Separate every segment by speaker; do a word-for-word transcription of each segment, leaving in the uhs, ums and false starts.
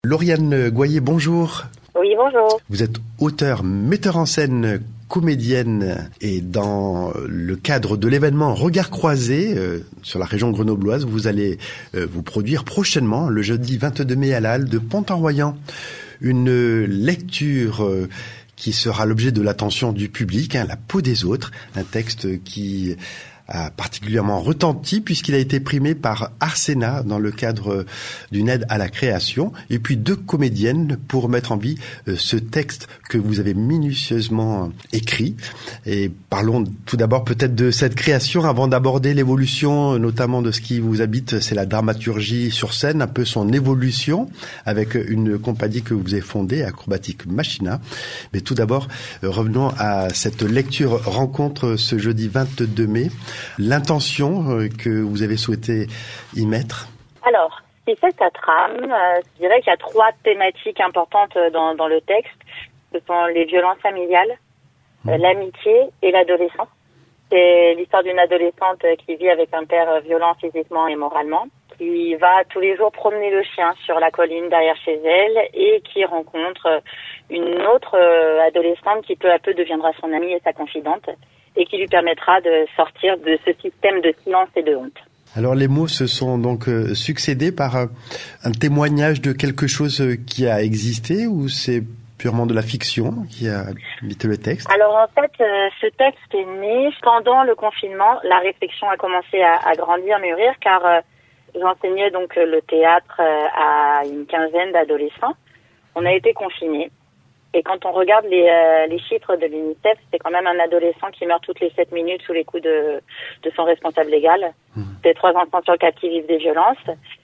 Speaker 1: Lauriane Goyer, bonjour.
Speaker 2: Oui, bonjour.
Speaker 1: Vous êtes auteure, metteur en scène, comédienne et dans le cadre de l'événement Regard croisé euh, sur la région grenobloise, vous allez euh, vous produire prochainement le jeudi vingt-deux mai à la halle de Pont-en-Royans. Une lecture euh, qui sera l'objet de l'attention du public, hein, La peau des autres, un texte qui a particulièrement retenti puisqu'il a été primé par Arsena dans le cadre d'une aide à la création, et puis deux comédiennes pour mettre en vie ce texte que vous avez minutieusement écrit. Et parlons tout d'abord peut-être de cette création avant d'aborder l'évolution notamment de ce qui vous habite, c'est la dramaturgie sur scène, un peu son évolution avec une compagnie que vous avez fondée, Acrobatique Machina. Mais tout d'abord, revenons à cette lecture rencontre ce jeudi vingt-deux mai. L'intention que vous avez souhaité y mettre?
Speaker 2: Alors, c'est ça sa trame. Euh, je dirais qu'il y a trois thématiques importantes dans, dans le texte. Ce sont les violences familiales, mmh. euh, l'amitié et l'adolescence. C'est l'histoire d'une adolescente qui vit avec un père violent physiquement et moralement, qui va tous les jours promener le chien sur la colline derrière chez elle et qui rencontre une autre euh, adolescente qui peu à peu deviendra son amie et sa confidente, et qui lui permettra de sortir de ce système de silence et de honte.
Speaker 1: Alors les mots se sont donc euh, succédés par euh, un témoignage de quelque chose qui a existé, ou c'est purement de la fiction qui a habité le texte? Alors
Speaker 2: en fait, euh, ce texte est né pendant le confinement. La réflexion a commencé à, à grandir, mûrir, car euh, j'enseignais donc le théâtre euh, à une quinzaine d'adolescents. On a été confinés. Et quand on regarde les, euh, les chiffres de l'UNICEF, c'est quand même un adolescent qui meurt toutes les sept minutes sous les coups de, de son responsable légal. Mmh. C'est trois enfants sur quatre qui vivent des violences.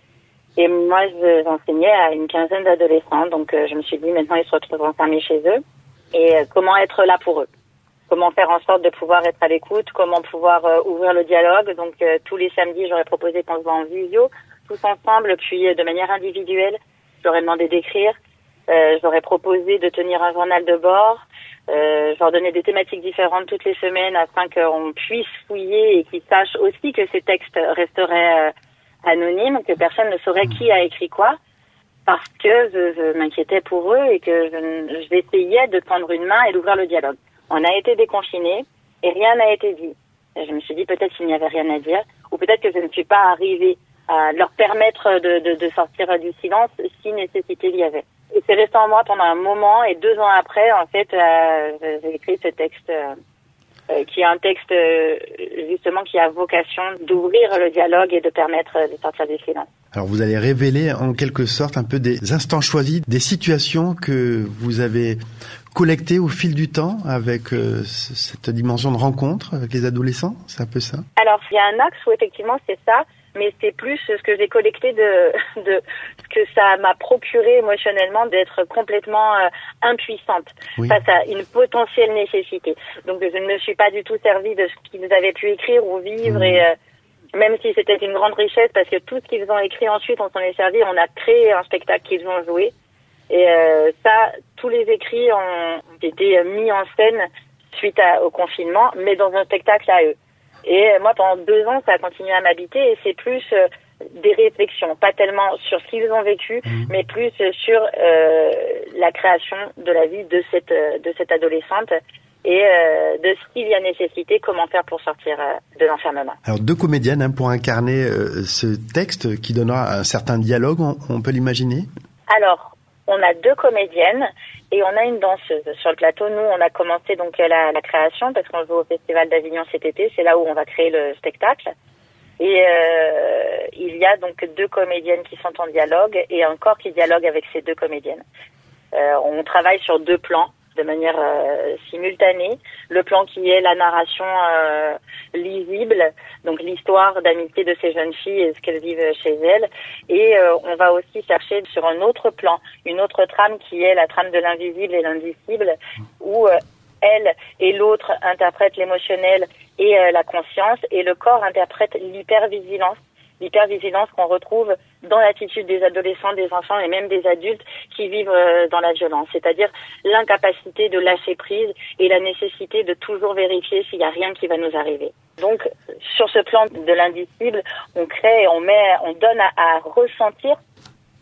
Speaker 2: Et moi, je, j'enseignais à une quinzaine d'adolescents. Donc, euh, je me suis dit, maintenant, ils se retrouvent enfermés chez eux. Et euh, comment être là pour eux? Comment faire en sorte de pouvoir être à l'écoute? Comment pouvoir euh, ouvrir le dialogue? Donc, euh, tous les samedis, j'aurais proposé qu'on se voit en visio, tous ensemble, puis euh, de manière individuelle. J'aurais demandé d'écrire. Euh, je leur ai proposé de tenir un journal de bord. Euh, je leur donnais des thématiques différentes toutes les semaines afin qu'on puisse fouiller et qu'ils sachent aussi que ces textes resteraient euh, anonymes, que personne ne saurait qui a écrit quoi, parce que je, je m'inquiétais pour eux et que je, j'essayais de tendre une main et d'ouvrir le dialogue. On a été déconfinés et rien n'a été dit. Et je me suis dit peut-être qu'il n'y avait rien à dire, ou peut-être que je ne suis pas arrivée à leur permettre de, de, de sortir du silence si nécessité il y avait. Et c'est resté en moi pendant un moment, et deux ans après, en fait, euh, j'ai écrit ce texte, euh, euh, qui est un texte, euh, justement, qui a vocation d'ouvrir le dialogue et de permettre de sortir du silence.
Speaker 1: Alors, vous allez révéler, en quelque sorte, un peu des instants choisis, des situations que vous avez collectées au fil du temps avec euh, cette dimension de rencontre avec les adolescents, c'est un peu ça?
Speaker 2: Alors, il y a un axe où, effectivement, c'est ça. Mais c'est plus ce que j'ai collecté de, de ce que ça m'a procuré émotionnellement d'être complètement euh, impuissante oui. face à une potentielle nécessité. Donc je ne me suis pas du tout servie de ce qu'ils avaient pu écrire ou vivre, mmh. et euh, même si c'était une grande richesse, parce que tout ce qu'ils ont écrit ensuite, on s'en est servi, on a créé un spectacle qu'ils ont joué. Et euh, ça, tous les écrits ont été mis en scène suite à, au confinement, mais dans un spectacle à eux. Et moi, pendant deux ans, ça a continué à m'habiter, et c'est plus euh, des réflexions, pas tellement sur ce qu'ils ont vécu, mmh. mais plus sur euh, la création de la vie de cette de cette adolescente et euh, de ce qu'il y a nécessité, comment faire pour sortir euh, de l'enfermement.
Speaker 1: Alors, deux comédiennes hein, pour incarner euh, ce texte qui donnera un certain dialogue, on, on peut l'imaginer?
Speaker 2: Alors, on a deux comédiennes et on a une danseuse. Sur le plateau, nous, on a commencé donc la, la création parce qu'on joue au Festival d'Avignon cet été. C'est là où on va créer le spectacle. Et euh, il y a donc deux comédiennes qui sont en dialogue et un corps qui dialogue avec ces deux comédiennes. Euh, on travaille sur deux plans de manière euh, simultanée. Le plan qui est la narration euh, lisible, donc l'histoire d'amitié de ces jeunes filles et ce qu'elles vivent chez elles. Et euh, on va aussi chercher sur un autre plan, une autre trame qui est la trame de l'invisible et l'indicible, où euh, elle et l'autre interprètent l'émotionnel et euh, la conscience, et le corps interprète l'hypervigilance. L'hypervigilance qu'on retrouve dans l'attitude des adolescents, des enfants et même des adultes qui vivent dans la violence. C'est-à-dire l'incapacité de lâcher prise et la nécessité de toujours vérifier s'il n'y a rien qui va nous arriver. Donc, sur ce plan de l'indicible, on crée, on met, on donne à, à ressentir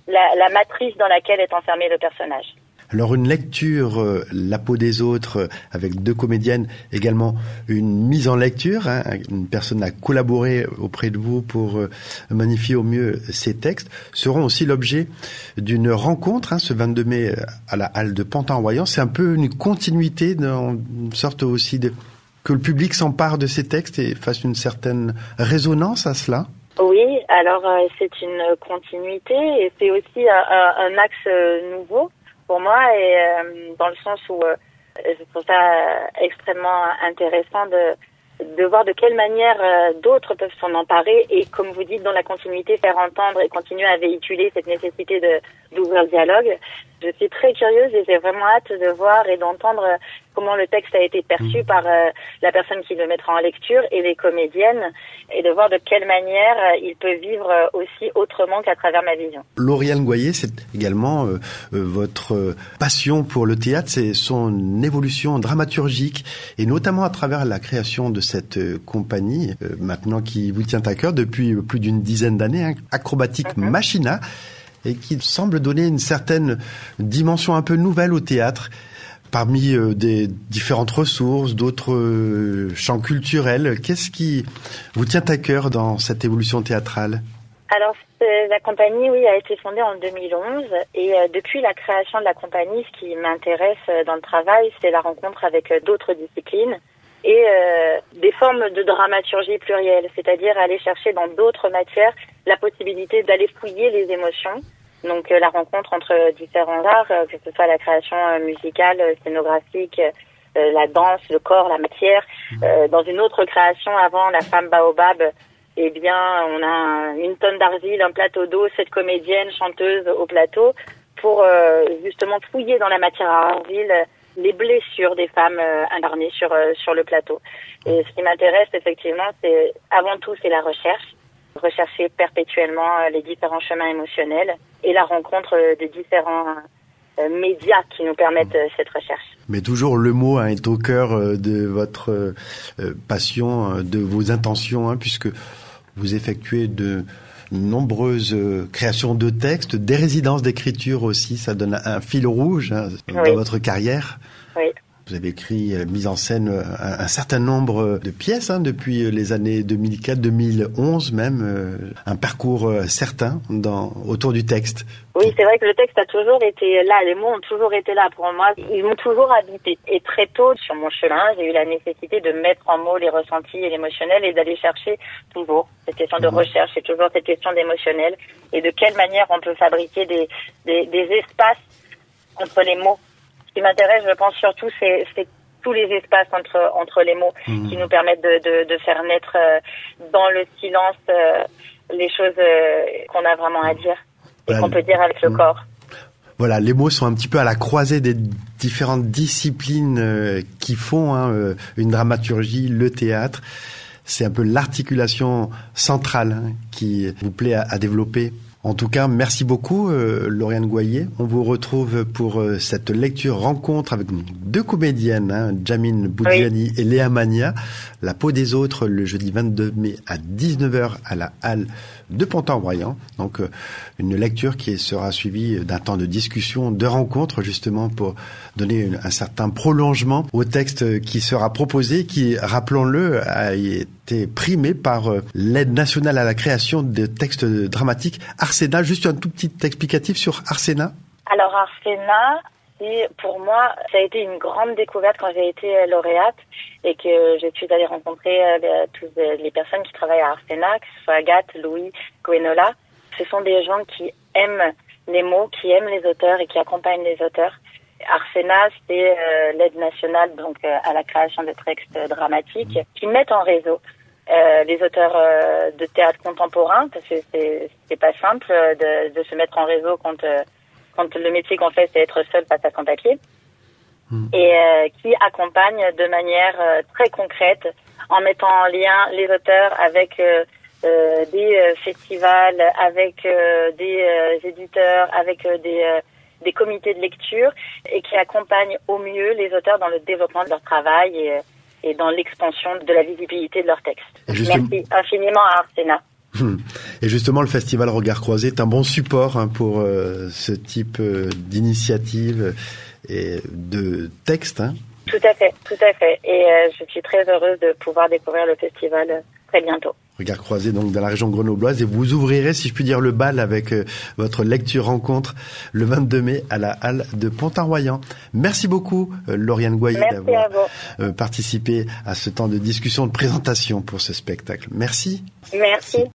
Speaker 2: la, la matrice dans laquelle est enfermé le personnage.
Speaker 1: Alors une lecture, euh, La peau des autres, euh, avec deux comédiennes, également une mise en lecture, hein, une personne a collaboré auprès de vous pour euh, magnifier au mieux ces textes, seront aussi l'objet d'une rencontre, hein, ce vingt-deux mai à la halle de Pantin-en-Royan. C'est un peu une continuité, dans une sorte aussi de que le public s'empare de ces textes et fasse une certaine résonance à cela.
Speaker 2: Oui, alors euh, c'est une continuité et c'est aussi un, un, un axe euh, nouveau pour moi, et euh, dans le sens où euh, je trouve ça extrêmement intéressant de de voir de quelle manière euh, d'autres peuvent s'en emparer et, comme vous dites, dans la continuité, faire entendre et continuer à véhiculer cette nécessité de d'ouvrir le dialogue. Je suis très curieuse et j'ai vraiment hâte de voir et d'entendre comment le texte a été perçu mmh. par euh, la personne qui le mettra en lecture et les comédiennes, et de voir de quelle manière euh, il peut vivre euh, aussi autrement qu'à travers ma vision.
Speaker 1: Lauriane Goyer, c'est également euh, euh, votre euh, passion pour le théâtre, c'est son évolution dramaturgique, et notamment à travers la création de cette euh, compagnie, euh, maintenant qui vous tient à cœur depuis plus d'une dizaine d'années, hein, Acrobatique mmh. Machina, et qui semble donner une certaine dimension un peu nouvelle au théâtre, parmi euh, des différentes ressources, d'autres euh, champs culturels. Qu'est-ce qui vous tient à cœur dans cette évolution théâtrale ?
Speaker 2: Alors, la compagnie, oui, a été fondée en deux mille onze, et euh, depuis la création de la compagnie, ce qui m'intéresse euh, dans le travail, c'est la rencontre avec euh, d'autres disciplines et euh, des formes de dramaturgie plurielle, c'est-à-dire aller chercher dans d'autres matières la possibilité d'aller fouiller les émotions. Donc euh, la rencontre entre différents arts, euh, que ce soit la création euh, musicale, euh, scénographique, euh, la danse, le corps, la matière. Euh, dans une autre création avant, La femme baobab, eh bien on a une tonne d'argile, un plateau d'eau, sept comédiennes, chanteuses au plateau, pour euh, justement fouiller dans la matière à argile les blessures des femmes euh, incarnées sur euh, sur le plateau. Et ce qui m'intéresse effectivement, c'est avant tout c'est la recherche. Rechercher perpétuellement les différents chemins émotionnels et la rencontre des différents euh, médias qui nous permettent euh, cette recherche.
Speaker 1: Mais toujours le mot hein, est au cœur euh, de votre euh, passion, euh, de vos intentions, hein, puisque vous effectuez de nombreuses euh, créations de textes, des résidences d'écriture aussi, ça donne un fil rouge hein, dans
Speaker 2: oui.
Speaker 1: votre carrière.
Speaker 2: Oui.
Speaker 1: Vous avez écrit, euh, mis en scène euh, un, un certain nombre de pièces hein, depuis les années deux mille quatre, deux mille onze même, euh, un parcours euh, certain dans, autour du texte.
Speaker 2: Oui, c'est vrai que le texte a toujours été là, les mots ont toujours été là pour moi, ils m'ont toujours habité. Et très tôt sur mon chemin, j'ai eu la nécessité de mettre en mots les ressentis et l'émotionnel et d'aller chercher toujours cette question de mmh. recherche et toujours cette question d'émotionnel et de quelle manière on peut fabriquer des, des, des espaces entre les mots. Ce qui m'intéresse, je pense surtout, c'est, c'est tous les espaces entre entre les mots mmh. qui nous permettent de, de, de faire naître euh, dans le silence euh, les choses euh, qu'on a vraiment à dire et voilà. qu'on peut dire avec le mmh. corps.
Speaker 1: Voilà, les mots sont un petit peu à la croisée des différentes disciplines euh, qui font hein, euh, une dramaturgie, le théâtre. C'est un peu l'articulation centrale hein, qui vous plaît à, à développer. En tout cas, merci beaucoup, euh, Lauriane Goyer. On vous retrouve pour euh, cette lecture rencontre avec deux comédiennes, hein, Djamine Boudiani oui. et Léa Mania. La peau des autres, le jeudi vingt-deux mai à dix-neuf heures à la halle de Pantin-en-Royan. Donc, euh, une lecture qui sera suivie d'un temps de discussion, de rencontre, justement, pour donner une, un certain prolongement au texte qui sera proposé, qui, rappelons-le, a été primé par euh, l'aide nationale à la création de textes dramatiques. Arsena, juste un tout petit explicatif sur Arsena.
Speaker 2: Alors Arsena, c'est, pour moi, ça a été une grande découverte quand j'ai été lauréate et que je suis allée rencontrer euh, toutes les personnes qui travaillent à Arsena, que ce soit Agathe, Louis, Gwenola. Ce sont des gens qui aiment les mots, qui aiment les auteurs et qui accompagnent les auteurs. Arsena, c'est euh, l'aide nationale donc euh, à la création de textes dramatiques qui mettent en réseau Euh, les auteurs euh, de théâtre contemporain, parce que c'est c'est pas simple euh, de, de se mettre en réseau quand euh, quand le métier qu'on fait c'est être seul face à son papier, mmh. et euh, qui accompagne de manière euh, très concrète en mettant en lien les auteurs avec euh, euh, des euh, festivals, avec euh, des euh, éditeurs, avec euh, des euh, des comités de lecture, et qui accompagne au mieux les auteurs dans le développement de leur travail et euh, et dans l'expansion de la visibilité de leurs textes. Merci infiniment à Arsena.
Speaker 1: Et justement, le festival Regard Croisé est un bon support hein, pour euh, ce type euh, d'initiative et de texte. Hein.
Speaker 2: Tout à fait, tout à fait. Et euh, je suis très heureuse de pouvoir découvrir le festival euh, très bientôt.
Speaker 1: Regard Croisé, donc dans la région grenobloise, et vous ouvrirez, si je puis dire, le bal avec euh, votre lecture rencontre le vingt-deux mai à la halle de Pont-en-Royan. Merci beaucoup, euh, Lauriane Goyer, d'avoir euh, participé à ce temps de discussion, de présentation pour ce spectacle. Merci.
Speaker 2: Merci.